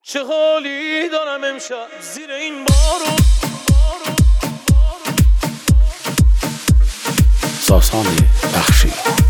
چه حالی دارم امشب زیر این بارون. ساسان بخشی.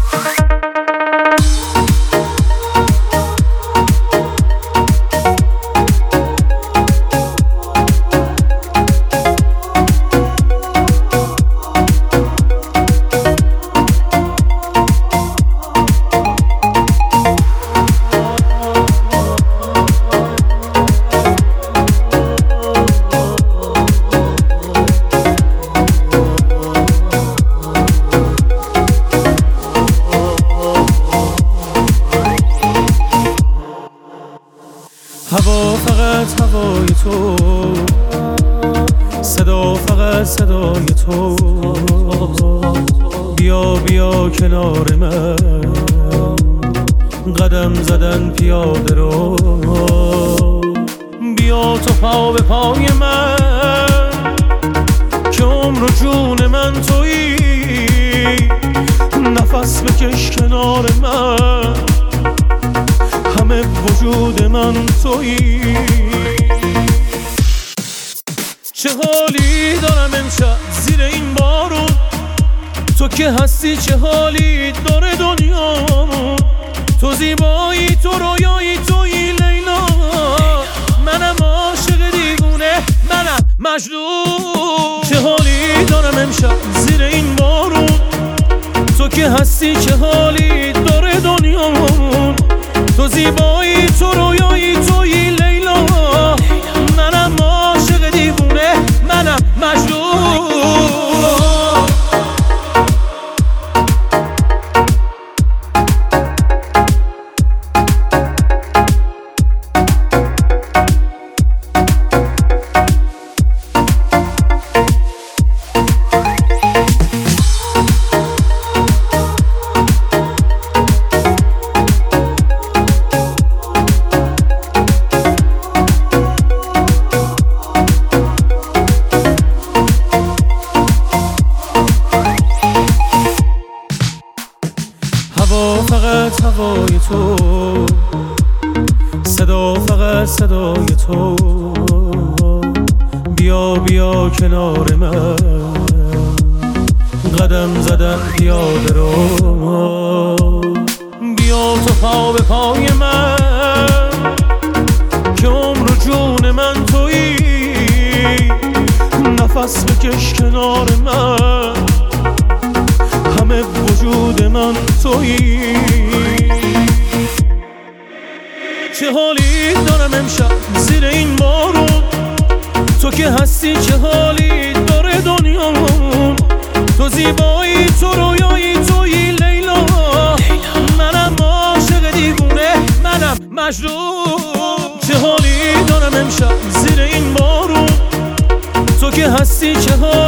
هوا فقط هوای تو، صدا فقط صدای تو. بیا بیا کنار من، قدم زدن پیاده رو. بیا تو پا به پای من، که عمر و جون من تویی. نفس بکش کنار من، همه وجود من تویی. چه حالی دارم امشب زیر این بارون. تو که هستی چه حالی داره دنیامون. تو زیبایی، تو رویایی، تویی لیلا. منم عاشق دیوونه، منم مجنون. چه حالی دارم امشب زیر این بارون. تو که هستی چه حالی داره دنیامون. تو زیبایی، تو رویایی، تویی لیلا. منم عاشق دیوونه، منم مجنون. هوا فقط هوای تو، صدا فقط صدای تو. بیا بیا کنار من، قدم زدن پیاده رو. بیا تو پا به پای من، که عمر و جون من تویی. نفس بکش کنار من، همه وجود من تویی. چه حالی دارم امشب زیر این بارون. تو که هستی چه حالی داره دنیامون. تو زیبایی، تو رویایی، تویی لیلا. منم عاشق دیوونه، منم مجنون. چه حالی دارم امشب زیر این بارون. تو که هستی چه حالی